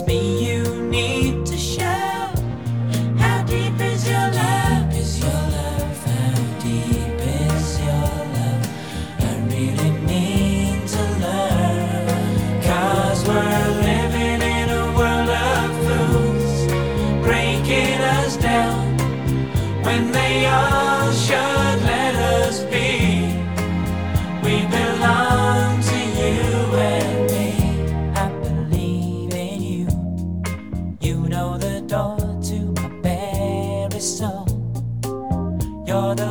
It's me you need to show. How deep is your love? Is your love? How deep is your love? I really need to learn. 'Cause we're living in a world of fools, breaking us down when they all should let us be. We belong to you and me. I believe in you. You know the door to my very soul. You're the